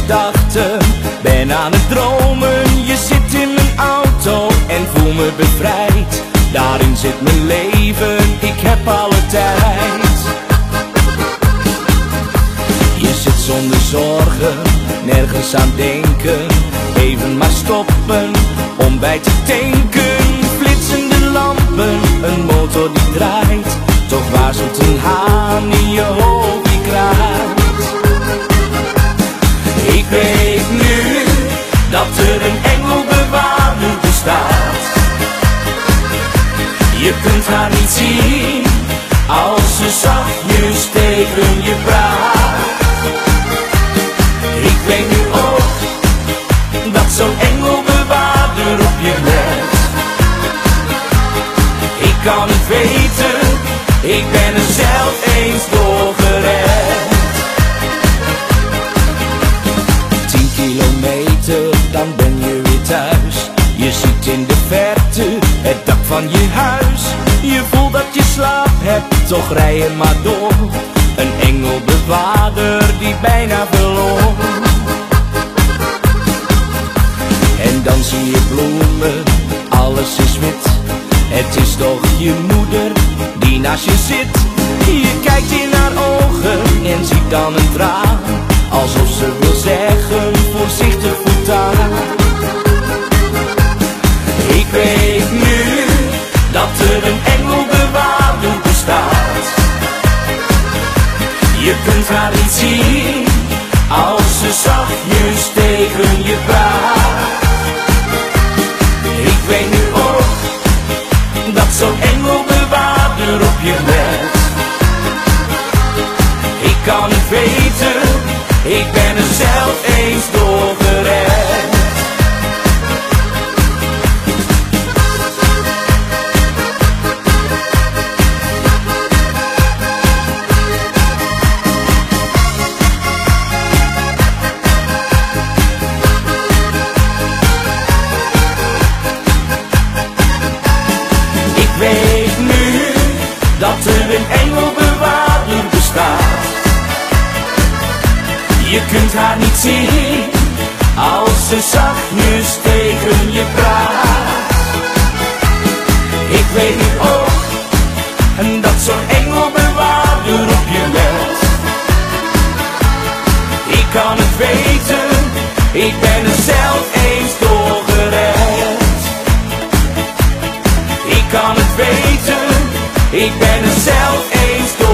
starten. Ben aan het dromen, je zit in mijn auto en voel me bevrijd. Daarin zit mijn leven, ik heb alle tijd. Je zit zonder zorgen, nergens aan denken. Even maar stoppen, om bij te tanken. Flitsende lampen, een motor die draait. Toch waarschuwt een haan in je hoofd die kraait. Ik weet nu dat er een engelbewaarder bestaat. Je kunt haar niet zien als ze zachtjes tegen je praat. Ik weet nu ook dat zo'n engelbewaarder op je let. Ik kan het weten, ik ben er zelf eens door gered. 10 kilometer, dan ben je weer thuis. Je ziet in de verte het dak van je huis. Je voelt dat je slaap hebt, toch rij je maar door. Een engelbewaarder die bijna verloor. En dan zie je bloemen, alles is wit. Het is toch je moeder die naast je zit. Je kijkt in haar ogen en ziet dan een traan. Alsof ze wil zeggen, voorzichtig voortaan. Ik weet nu dat er een engelbewaarder bestaat. Je kunt haar niet zien als ze zachtjes tegen je praat. Ik weet nu ook dat zo'n engelbewaarder op je let. Ik kan het weten, ik ben er zelf eens door gered. Ik weet nu dat er een engelbewaarder bestaat. Je kunt haar niet zien als ze zachtjes tegen je praat. Ik weet nu ook dat zo'n engelbewaarder op je let. Ik kan het weten, ik ben er zelf eens door gered. Ik kan het weten, ik ben er zelf eens door.